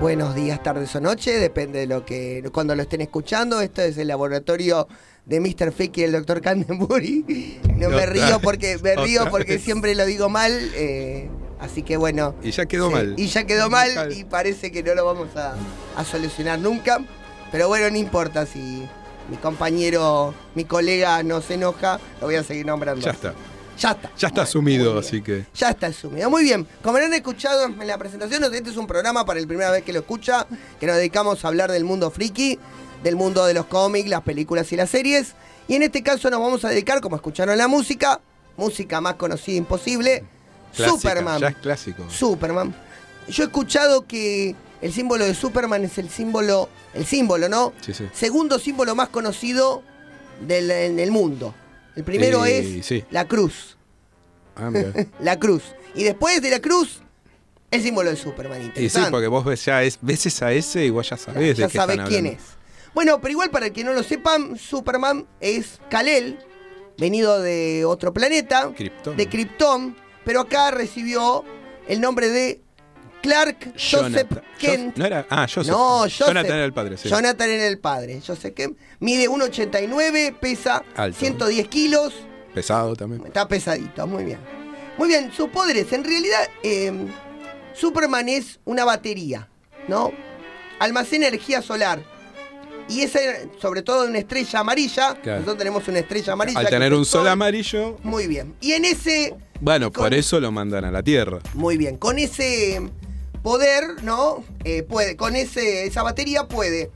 Buenos días, tardes o noches, depende de cuando lo estén escuchando. Esto es el laboratorio de Mr. Fake y el Dr. Canterbury. Me río porque siempre lo digo mal, así que bueno. Y ya quedó mal. Y ya quedó mal y parece que no lo vamos a solucionar nunca. Pero bueno, no importa si mi compañero, mi colega no se enoja, lo voy a seguir nombrando. Ya está. Ya está asumido, así que... Ya está asumido. Muy bien. Como han escuchado en la presentación, este es un programa para la primera vez que lo escucha, que nos dedicamos a hablar del mundo friki, del mundo de los cómics, las películas y las series. Y en este caso nos vamos a dedicar, como escucharon la música más conocida imposible, Clásica, Superman. Ya es clásico. Superman. Yo he escuchado que el símbolo de Superman es el símbolo, ¿no? Sí. Segundo símbolo más conocido del mundo. El primero es la cruz. Ah, mira. La cruz. Y después de la cruz, el símbolo de Superman. Y sí, porque vos ves esa S y vos ya sabés de qué sabés están quién hablando. es. Bueno, pero igual para el que no lo sepan, Superman es Kal-El, venido de otro planeta, de Krypton, pero acá recibió el nombre de Clark Joseph Kent. ¿No era? Ah, Joseph. No, Joseph. Jonathan era el padre, sí. Jonathan era el padre. Joseph Kent mide 1,89, pesa Alto. 110 kilos. Pesado también. Está pesadito, muy bien. Muy bien, sus poderes. En realidad, Superman es una batería, ¿no? Almacena energía solar. Y esa, sobre todo, una estrella amarilla. Claro. Nosotros tenemos una estrella amarilla. Al tener un sol amarillo... Muy bien. Y en ese... Bueno, por eso lo mandan a la Tierra. Muy bien. Con ese poder, ¿no? Con esa batería puede,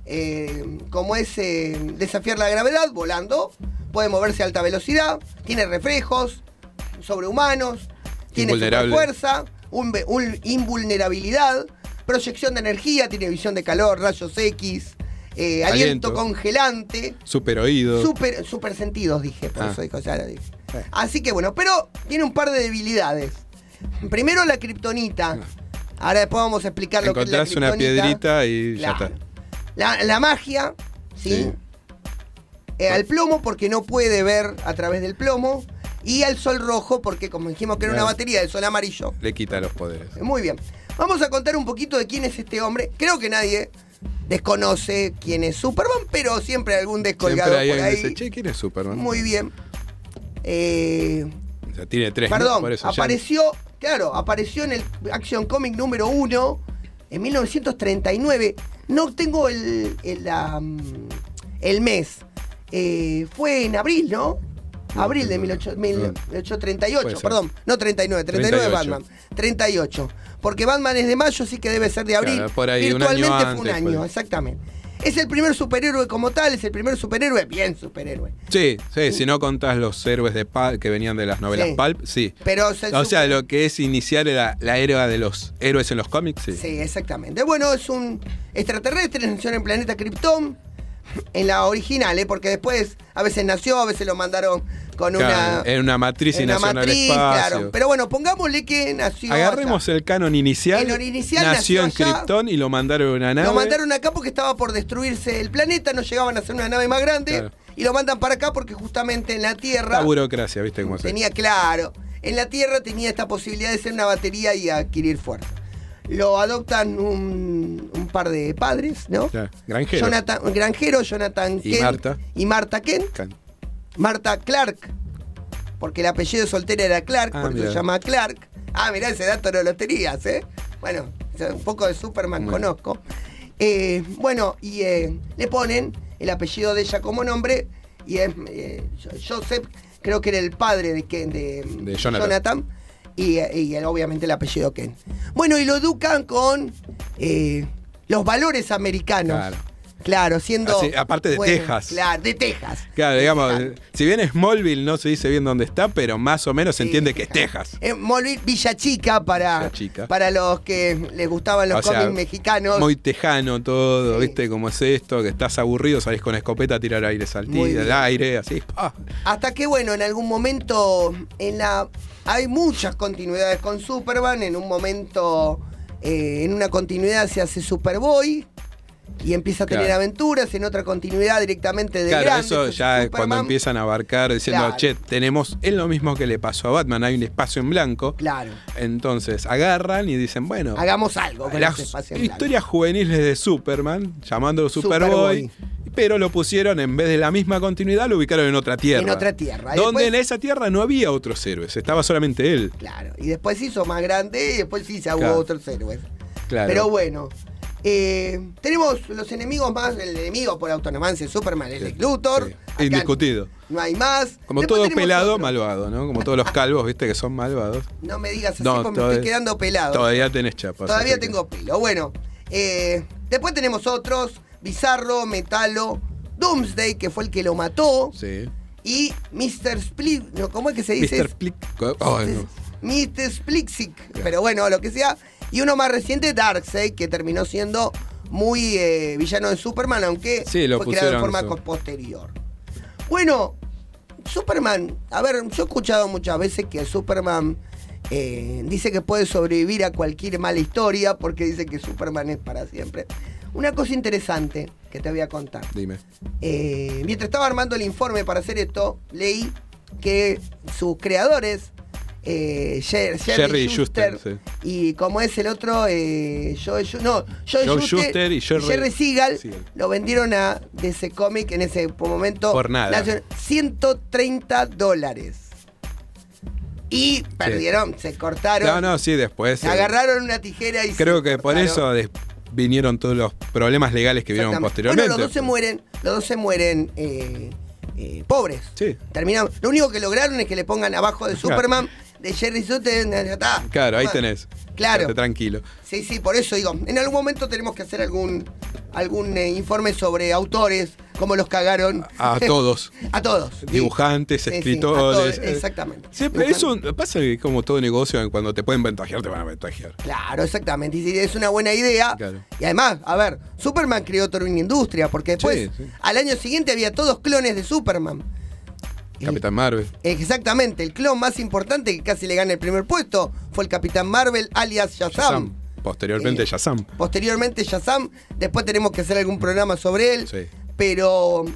desafiar la gravedad volando. Puede moverse a alta velocidad. Tiene reflejos sobrehumanos. Tiene superfuerza. Invulnerabilidad. Proyección de energía. Tiene visión de calor, rayos X. Aliento congelante. Super oído. Super sentidos, dije. Por eso dijo, ya lo dije. Así que bueno, pero tiene un par de debilidades. Primero la kriptonita. Ahora después vamos a explicar lo que es la kriptonita. Encontrás una piedrita y ya está. La magia, ¿sí? Al plomo porque no puede ver a través del plomo. Y al sol rojo porque, como dijimos que era una batería, del sol amarillo le quita los poderes. Muy bien. Vamos a contar un poquito de quién es este hombre. Creo que nadie desconoce quién es Superman, pero siempre hay algún descolgado por ahí. Dice, che, ¿quién es Superman? Muy bien. O sea, tiene 3. Perdón, por eso apareció en el Action Comic número 1 en 1939. No tengo el mes. Fue en abril, ¿no? Abril de 1838, perdón. No 39, 39 Batman. 38. Porque Batman es de mayo, así que debe ser de abril. Claro, por ahí, virtualmente un año fue un antes, año, exactamente. Es el primer superhéroe como tal, es el primer superhéroe, bien superhéroe. Sí, si no contás los héroes de Pulp que venían de las novelas Pulp, sí. Pero lo que es iniciar la era de los héroes en los cómics, sí. Sí, exactamente. Bueno, es un extraterrestre, nació en el planeta Krypton, en la original, porque después a veces nació, a veces lo mandaron con en una matriz y nació en el espacio. Claro. Pero bueno, pongámosle que nació. Agarremos el canon inicial. El inicial nació en Krypton y lo mandaron a una nave. Lo mandaron acá porque estaba por destruirse el planeta, no llegaban a hacer una nave más grande. Claro. Y lo mandan para acá porque justamente en la Tierra. La burocracia, ¿viste cómo se tenía, claro. En la Tierra tenía esta posibilidad de ser una batería y adquirir fuerza. Lo adoptan un par de padres, ¿no? Claro. Granjero, Jonathan y Kent. Y Marta Kent. Marta Clark, porque el apellido de soltera era Clark, porque se llama Clark. Ah, mirá, ese dato no lo tenías, ¿eh? Bueno, un poco de Superman conozco. Bueno, y le ponen el apellido de ella como nombre, y es Joseph, creo que era el padre de Jonathan. Y obviamente el apellido Ken. Bueno, y lo educan con los valores americanos. Claro, siendo... Así, aparte de Texas. Claro, de Texas. Claro, digamos, si bien Smallville no se dice bien dónde está, pero más o menos se entiende que es Texas. Smallville, Villa Chica para los que les gustaban los cómics mexicanos. Muy tejano todo, ¿viste cómo es esto? Que estás aburrido, salís con escopeta a tirar aire al aire, así. Hasta que, bueno, en algún momento hay muchas continuidades con Superman. En un momento, en una continuidad se hace Superboy. y empieza a tener aventuras en otra continuidad directamente de Claro, eso ya es cuando empiezan a abarcar diciendo, che, tenemos, es lo mismo que le pasó a Batman, hay un espacio en blanco. Claro. Entonces agarran y dicen, bueno, hagamos algo con ese espacio en blanco. Historias juveniles de Superman, llamándolo Superboy. Pero lo pusieron, en vez de la misma continuidad, lo ubicaron en otra tierra. En otra tierra. Donde después, en esa tierra no había otros héroes, estaba solamente él. Claro, y después se hizo más grande y después sí se hubo otros héroes. Claro. Pero bueno, tenemos los enemigos más, el enemigo por autonomancia de Superman, el Lex Luthor. Sí. Indiscutido. No hay más. Como después todo pelado, malvado, ¿no? Como todos los calvos, viste, que son malvados. No me digas así porque me estoy quedando pelado. Todavía tenés chapas. Todavía tengo pelo. Bueno, después tenemos otros. Bizarro, Metalo, Doomsday, que fue el que lo mató. Sí. Y Mr. Split, ¿no? ¿Cómo es que se dice? Mr. Split. Oh, no. Mr. Splitzik, pero bueno, lo que sea. Y uno más reciente, Darkseid, que terminó siendo muy villano de Superman, aunque lo fue creado de forma posterior. Bueno, Superman, a ver, yo he escuchado muchas veces que Superman dice que puede sobrevivir a cualquier mala historia porque dice que Superman es para siempre. Una cosa interesante que te voy a contar. Dime. Mientras estaba armando el informe para hacer esto, leí que sus creadores, Jerry Schuster, sí. Y como es el otro, Joe Schuster y Jerry Siegel, lo vendieron a DC Comics en ese momento. Por nada. $130. Y perdieron, se cortaron. No, sí, después. Se agarraron una tijera y creo que por eso vinieron todos los problemas legales que vieron posteriormente. Bueno, los dos se mueren pobres. Sí. Terminaron. Lo único que lograron es que le pongan abajo de Superman, de Jerry Schuster, claro, ahí tenés. Claro. Estate tranquilo. Sí, por eso digo, en algún momento tenemos que hacer algún informe sobre autores, cómo los cagaron. A todos. A todos. Dibujantes, escritores. Exactamente. Siempre eso pasa que como todo negocio, cuando te pueden ventajear, te van a ventajear. Claro, exactamente. Y es una buena idea. Claro. Y además, a ver, Superman creó toda una industria, porque después, al año siguiente había todos clones de Superman. Capitán Marvel. Exactamente, el clon más importante que casi le gana el primer puesto fue el Capitán Marvel, alias Shazam. Posteriormente Shazam. Después tenemos que hacer algún programa sobre él. Sí. Pero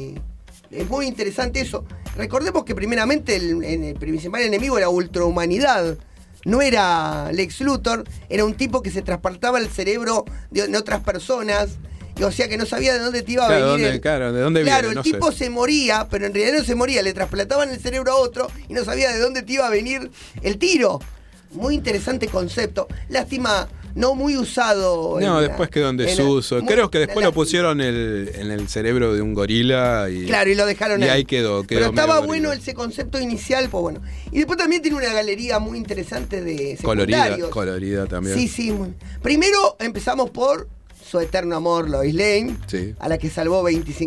es muy interesante eso. Recordemos que primeramente el principal enemigo era Ultrahumanidad. No era Lex Luthor, era un tipo que se transportaba el cerebro de otras personas. O sea que no sabía de dónde te iba a venir. ¿de dónde viene? El tipo se moría, pero en realidad no se moría, le trasplantaban el cerebro a otro y no sabía de dónde te iba a venir el tiro. Muy interesante concepto. Lástima, no muy usado. Después quedó en desuso. Creo que después lo pusieron en el cerebro de un gorila y. Claro, y lo dejaron ahí. Y ahí quedó pero estaba bueno ese concepto inicial, pues bueno. Y después también tiene una galería muy interesante de secundarios. Colorida también. Sí. Primero empezamos por su eterno amor, Lois Lane, a la que salvó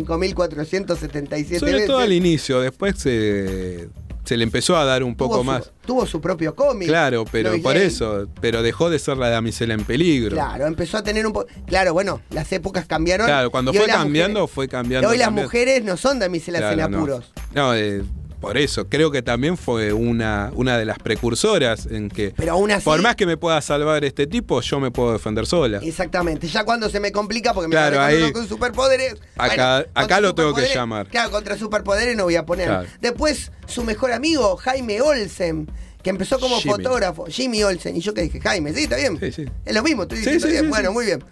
25.477 veces. Sobre todo al inicio, después se le empezó a dar un poco más. Tuvo su propio cómic. Claro, pero Lois por Lane. eso, pero dejó de ser la damisela en peligro. Claro, empezó a tener un poco. Claro, bueno, las épocas cambiaron. Claro, cuando fue cambiando. Hoy las mujeres no son damiselas en apuros. No, por eso, creo que también fue una de las precursoras en que, pero aún así, por más que me pueda salvar este tipo, yo me puedo defender sola. Exactamente, ya cuando se me complica porque me ahí, con superpoderes. Acá lo tengo que llamar. Claro, contra superpoderes no voy a poner. Claro. Después, su mejor amigo, Jaime Olsen, que empezó como fotógrafo. Jimmy Olsen. Y yo que dije, Jaime, sí, está bien. Sí. Es lo mismo, estoy diciendo bien. Bueno, muy bien.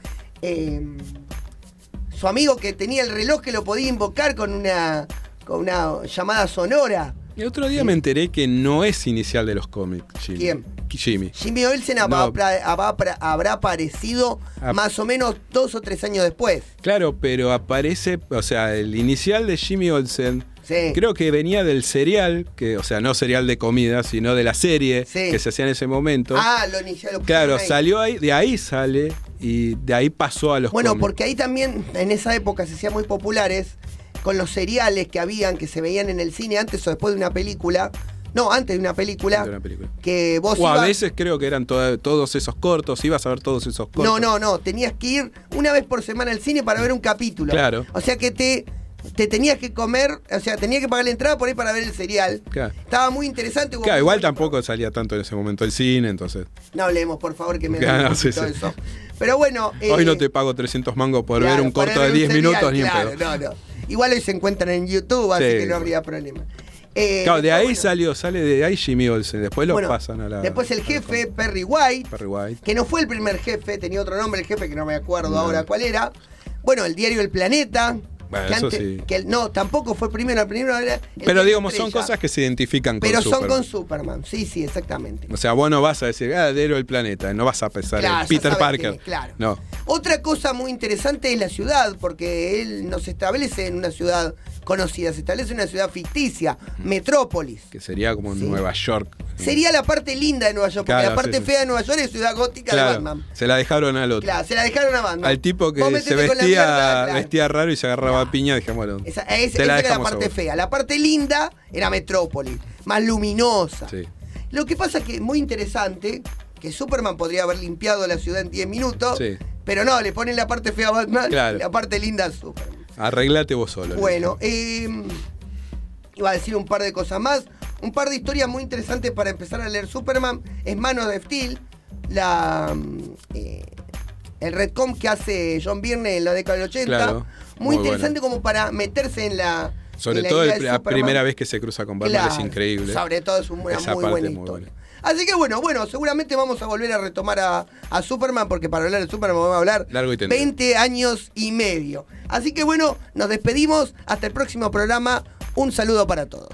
Su amigo que tenía el reloj que lo podía invocar con una llamada sonora. El otro día me enteré que no es inicial de los cómics, Jimmy. ¿Quién? Jimmy. Jimmy Olsen habrá aparecido más o menos 2 o 3 años después. Claro, pero aparece, o sea, el inicial de Jimmy Olsen, creo que venía del serial, o sea, no serial de comida, sino de la serie que se hacía en ese momento. Lo inicial. Claro, salió ahí, de ahí sale y de ahí pasó a los cómics. Bueno, porque ahí también, en esa época se hacían muy populares con los seriales que se veían en el cine antes o después de una película. No, antes de una película. Que vos a veces creo que eran todos esos cortos, ibas a ver todos esos cortos. No, tenías que ir una vez por semana al cine para ver un capítulo. Claro. O sea que te te tenías que comer, o sea, tenías que pagar la entrada por ahí para ver el serial. Claro. Estaba muy interesante. Claro, igual tampoco salía tanto en ese momento el cine, entonces. No hablemos, por favor, que me da todo eso. Pero bueno. Hoy no te pago 300 mangos por ver un corto de 10 minutos ni un pedo. No. Igual hoy se encuentran en YouTube, así que no habría problema. Claro, de ahí sale de ahí Jimmy Olsen, después lo pasan a la... Después el jefe, Perry White, que no fue el primer jefe, tenía otro nombre el jefe que no me acuerdo ahora cuál era. Bueno, el diario El Planeta. Bueno, que, antes, sí. Que no, tampoco fue el primero era pero digamos, son cosas que se identifican con Superman. Pero son con Superman, sí, exactamente. O sea, vos no vas a decir, diario El Planeta, no vas a pensar en Peter Parker. Claro. No. Otra cosa muy interesante es la ciudad, porque él no se establece en una ciudad conocida, se establece en una ciudad ficticia, Metrópolis. Que sería como Nueva York. Sería la parte linda de Nueva York, porque la parte fea de Nueva York es ciudad gótica de Batman. Se la dejaron al otro. Claro, se la dejaron a Batman. Al tipo que se vestía raro y se agarraba piña, dijimos, bueno, esa era la parte fea. La parte linda era Metrópolis, más luminosa. Sí. Lo que pasa es que es muy interesante, que Superman podría haber limpiado la ciudad en 10 minutos, pero no, le ponen la parte fea a Batman y la parte linda a Superman. Arreglate vos solo. Bueno, iba a decir un par de cosas más. Un par de historias muy interesantes para empezar a leer Superman es Man of Steel, el retcon que hace John Byrne en la década del 80. Claro, muy interesante como para meterse en la... Sobre todo la primera vez que se cruza con Batman es increíble. Sobre todo es una muy buena historia. Así que bueno, seguramente vamos a volver a retomar a Superman, porque para hablar de Superman vamos a hablar 20 años y medio. Así que bueno, nos despedimos. Hasta el próximo programa. Un saludo para todos.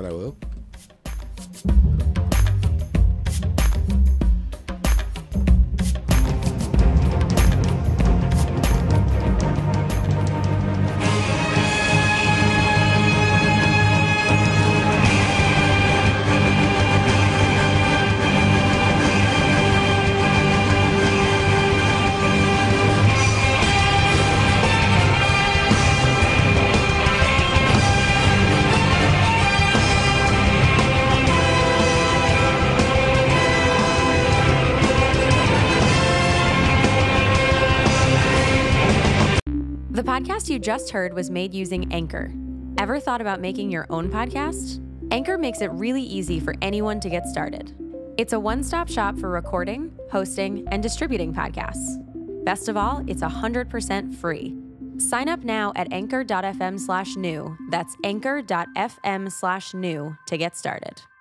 The podcast you just heard was made using Anchor. Ever thought about making your own podcast? Anchor makes it really easy for anyone to get started. It's a one-stop shop for recording, hosting, and distributing podcasts. Best of all, it's 100% free. Sign up now at anchor.fm/new. That's anchor.fm/new to get started.